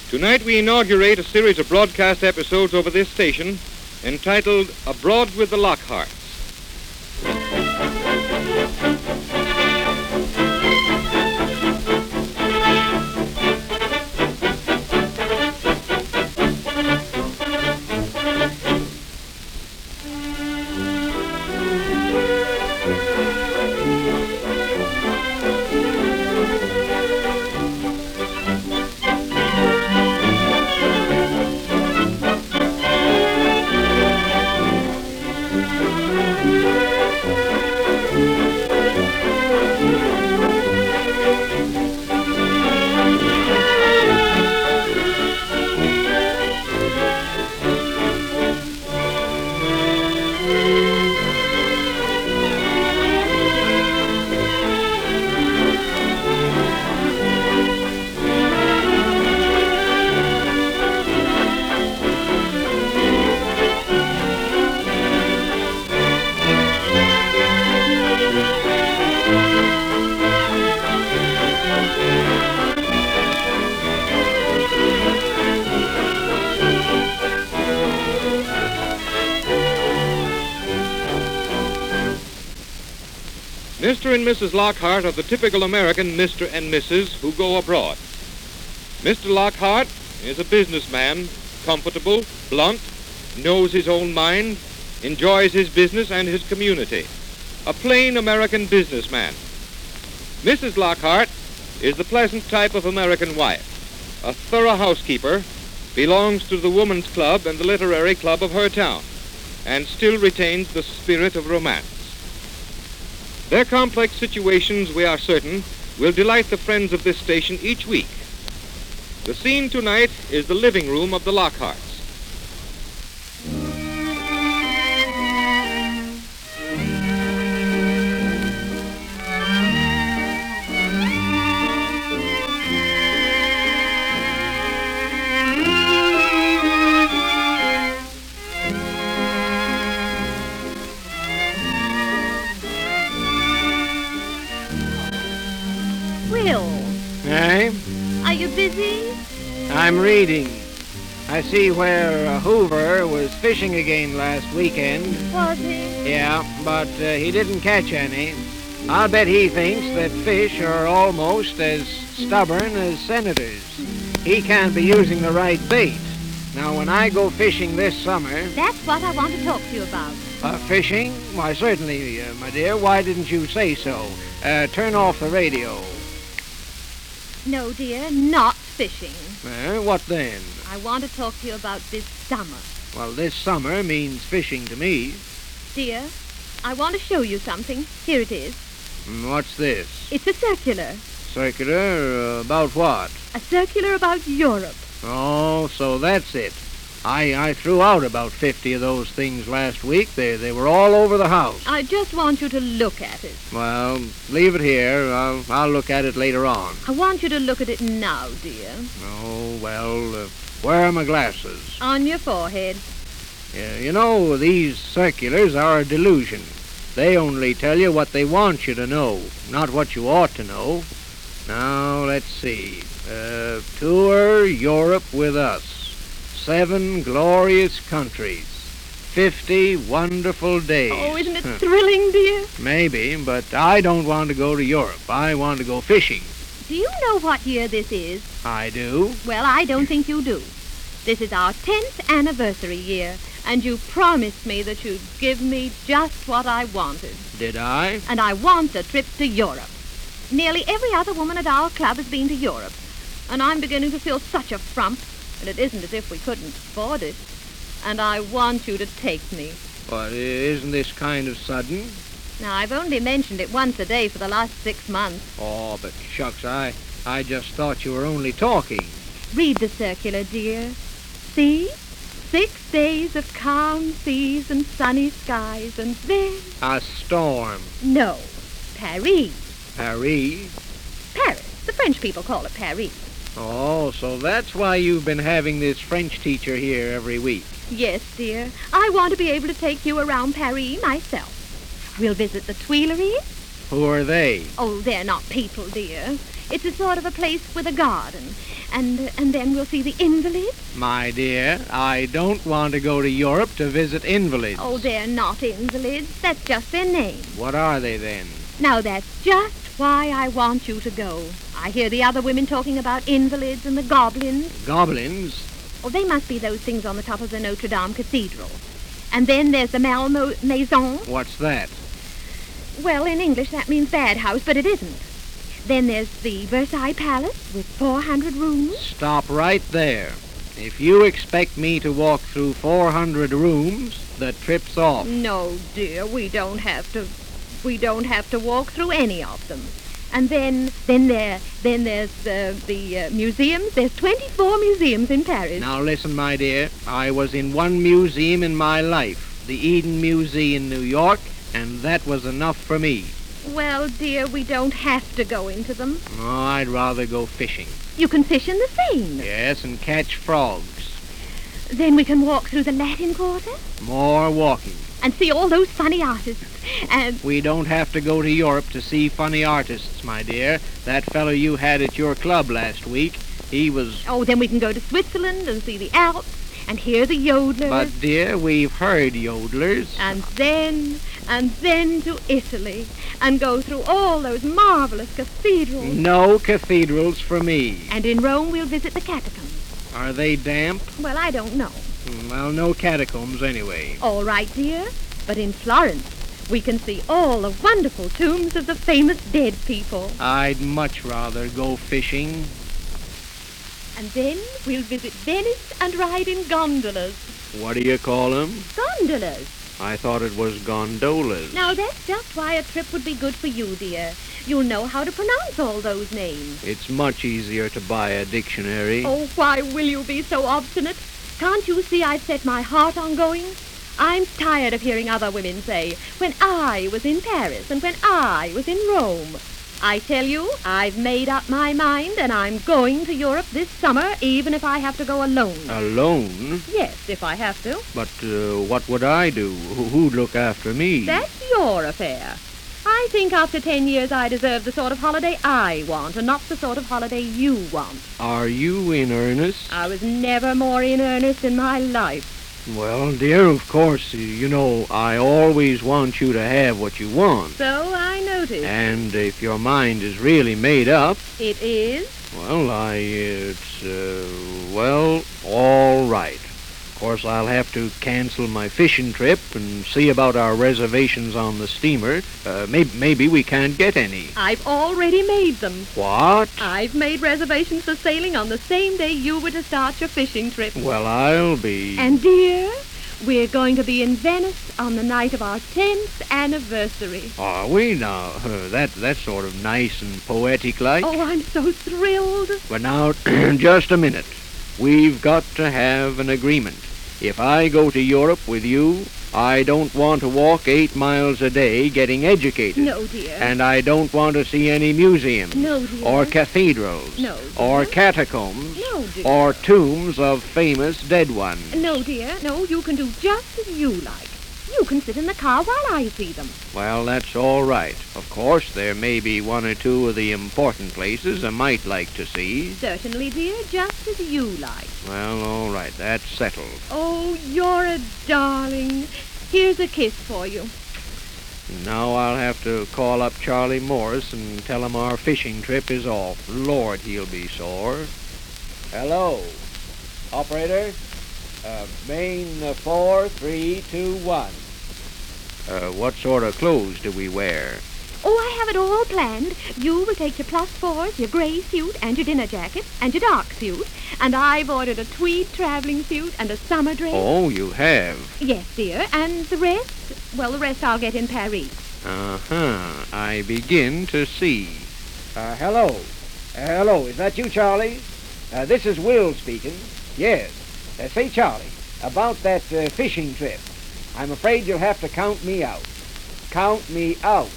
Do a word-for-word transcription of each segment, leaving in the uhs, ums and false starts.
Tonight we inaugurate a series of broadcast episodes over this station entitled Abroad with the Lockharts. Mister and Missus Lockhart are the typical American Mister and Missus who go abroad. Mister Lockhart is a businessman, comfortable, blunt, knows his own mind, enjoys his business and his community. A plain American businessman. Missus Lockhart is the pleasant type of American wife, a thorough housekeeper, belongs to the Woman's Club and the Literary Club of her town, and still retains the spirit of romance. Their complex situations, we are certain, will delight the friends of this station each week. The scene tonight is the living room of the Lockharts. Hey? Are you busy? I'm reading. I see where uh, Hoover was fishing again last weekend. Was he? Yeah, but uh, he didn't catch any. I'll bet he thinks that fish are almost as stubborn as senators. He can't be using the right bait. Now, when I go fishing this summer... That's what I want to talk to you about. Uh, fishing? Why, certainly, uh, my dear. Why didn't you say so? Uh, turn off the radio. No, dear, not fishing. Eh, what then? I want to talk to you about this summer. Well, this summer means fishing to me. Dear, I want to show you something. Here it is. What's this? It's a circular. Circular? Uh, about what? A circular about Europe. Oh, so that's it. I, I threw out about fifty of those things last week. They, they were all over the house. I just want you to look at it. Well, leave it here. I'll, I'll look at it later on. I want you to look at it now, dear. Oh, well, uh, where are my glasses? On your forehead. Yeah, you know, these circulars are a delusion. They only tell you what they want you to know, not what you ought to know. Now, let's see. Uh, tour Europe with us. Seven glorious countries. Fifty wonderful days. Oh, isn't it thrilling, dear? Maybe, but I don't want to go to Europe. I want to go fishing. Do you know what year this is? I do. Well, I don't think you do. This is our tenth anniversary year, and you promised me that you'd give me just what I wanted. Did I? And I want a trip to Europe. Nearly every other woman at our club has been to Europe, and I'm beginning to feel such a frump. And it isn't as if we couldn't afford it. And I want you to take me. But isn't this kind of sudden? Now, I've only mentioned it once a day for the last six months. Oh, but shucks, I, I just thought you were only talking. Read the circular, dear. See? Six days of calm seas and sunny skies, and then... A storm. No. Paris. Paris? Paris. The French people call it Paris. Oh, so that's why you've been having this French teacher here every week. Yes, dear. I want to be able to take you around Paris myself. We'll visit the Tuileries, Who are they? Oh, they're not people, dear. It's a sort of a place with a garden. And uh, and then we'll see the invalids. My dear, I don't want to go to Europe to visit invalids. Oh, they're not invalids. That's just their name. What are they then? Now, that's just why I want you to go. I hear the other women talking about invalids and the goblins. Goblins? Oh, they must be those things on the top of the Notre Dame Cathedral. And then there's the Malmaison. What's that? Well, in English that means bad house, but it isn't. Then there's the Versailles Palace with four hundred rooms. Stop right there. If you expect me to walk through four hundred rooms, the trip's off. No, dear, we don't have to. We don't have to walk through any of them. And then, then there, then there's uh, the uh, museums. There's twenty-four museums in Paris. Now listen, my dear. I was in one museum in my life, the Eden Museum in New York, and that was enough for me. Well, dear, we don't have to go into them. Oh, I'd rather go fishing. You can fish in the Seine. Yes, and catch frogs. Then we can walk through the Latin Quarter More walking. and see all those funny artists. And We don't have to go to Europe to see funny artists, my dear. That fellow you had at your club last week, he was... oh, then we can go to Switzerland and see the Alps and hear the yodelers. But, dear, we've heard yodelers. And then, and then to Italy and go through all those marvelous cathedrals. No cathedrals for me. And in Rome we'll visit the catacombs. Are they damp? Well, I don't know. Well, no catacombs anyway. All right, dear. But in Florence we can see all the wonderful tombs of the famous dead people. I'd much rather go fishing. And then we'll visit Venice and ride in gondolas. What do you call them? Gondolas. I thought it was gondolas. Now, that's just why a trip would be good for you, dear. You'll know how to pronounce all those names. It's much easier to buy a dictionary. Oh, why will you be so obstinate? Can't you see I've set my heart on going? I'm tired of hearing other women say, when I was in Paris and when I was in Rome. I tell you, I've made up my mind and I'm going to Europe this summer, even if I have to go alone. Alone? Yes, if I have to. But uh, what would I do? Who- Who'd look after me? That's your affair. I think after ten years I deserve the sort of holiday I want and not the sort of holiday you want. Are you in earnest? I was never more in earnest in my life. Well, dear, of course, you know, I always want you to have what you want. So I noticed. And if your mind is really made up, It is? well, I, it's, uh, well, all right. Of course, I'll have to cancel my fishing trip and see about our reservations on the steamer. Uh, maybe, maybe we can't get any. I've already made them. What? I've made reservations for sailing on the same day you were to start your fishing trip. Well, I'll be... And dear, we're going to be in Venice on the night of our tenth anniversary. Are we now? Uh, that, that's sort of nice and poetic-like. Oh, I'm so thrilled. But now, just a minute. We've got to have an agreement. If I go to Europe with you, I don't want to walk eight miles a day getting educated. No, dear. And I don't want to see any museums. No, dear. Or cathedrals. No, dear. Or catacombs. No, dear. Or tombs of famous dead ones. No, dear. No, you can do just as you like. You can sit in the car while I see them. Well, that's all right. Of course, there may be one or two of the important places I might like to see. Certainly, dear, just as you like. Well, all right, that's settled. Oh, you're a darling. Here's a kiss for you. Now I'll have to call up Charlie Morris and tell him our fishing trip is off. Lord, he'll be sore. Hello. Operator? Uh, main uh, four, three, two, one. Uh, what sort of clothes do we wear? Oh, I have it all planned. You will take your plus fours, your gray suit, and your dinner jacket, and your dark suit. And I've ordered a tweed traveling suit and a summer dress. Oh, you have? Yes, dear. And the rest? Well, the rest I'll get in Paris. Uh-huh. I begin to see. Uh, hello. Uh, hello, is that you, Charlie? Uh, this is Will speaking. Yes. Uh, say, Charlie, about that uh, fishing trip, I'm afraid you'll have to count me out. Count me out.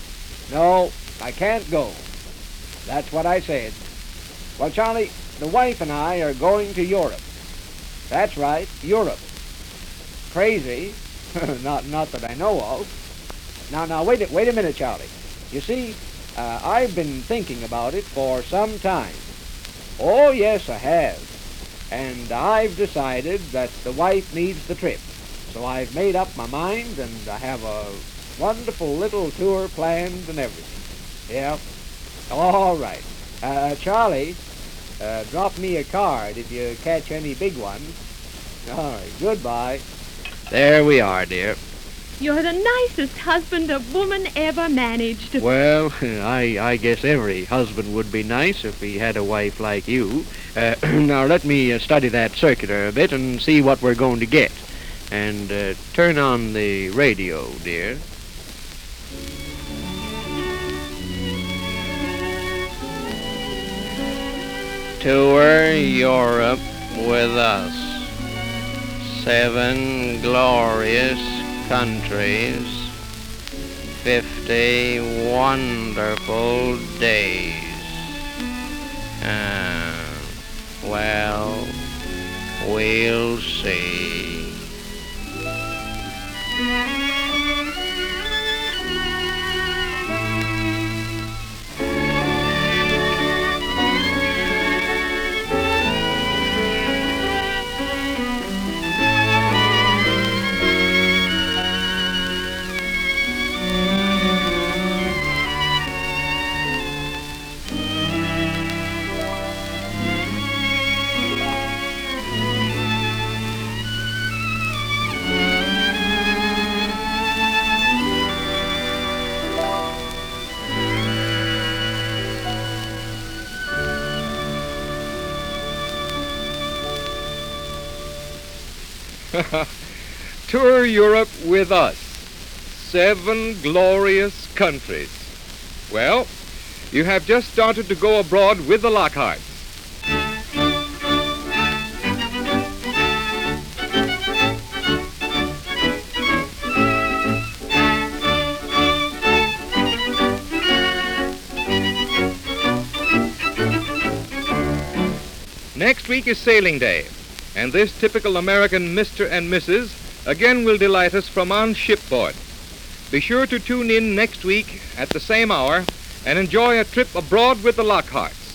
No, I can't go. That's what I said. Well, Charlie, the wife and I are going to Europe. That's right, Europe. Crazy. not not that I know of. Now, now, wait a, wait a minute, Charlie. You see, uh, I've been thinking about it for some time. Oh, yes, I have. And I've decided that the wife needs the trip. So I've made up my mind, and I have a wonderful little tour planned and everything. Yeah. All right. Uh, Charlie, uh, drop me a card if you catch any big ones. All right. Goodbye. There we are, dear. You're the nicest husband a woman ever managed. Well, I, I guess every husband would be nice if he had a wife like you. Uh, now let me uh, study that circular a bit and see what we're going to get. And uh, turn on the radio, dear. Tour Europe with us. Seven glorious countries, fifty wonderful days. Uh, well, we'll see. Tour Europe with us. Seven glorious countries. Well, you have just started to go abroad with the Lockharts. Next week is sailing day, and this typical American Mister and Missus again will delight us from on shipboard. Be sure to tune in next week at the same hour and enjoy a trip abroad with the Lockharts.